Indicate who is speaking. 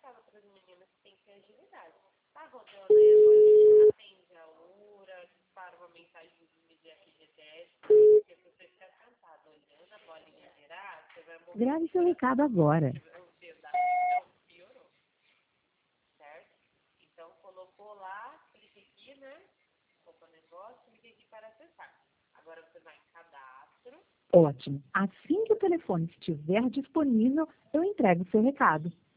Speaker 1: falo para as meninas que tem que ter agilidade. Tá rodando aí a bolinha, atende a URA, dispara uma mensagem de medir aqui GPS, porque se você ficar sentado olhando a bolinha girar, você vai morrer.
Speaker 2: Grave seu recado agora.
Speaker 1: Então, piorou. Certo? Então, colocou lá, clique aqui, né? Colocou o negócio, clique aqui para acessar. Agora você vai em cadastro.
Speaker 2: Ótimo. Assim que o telefone estiver disponível, eu entrego o seu recado.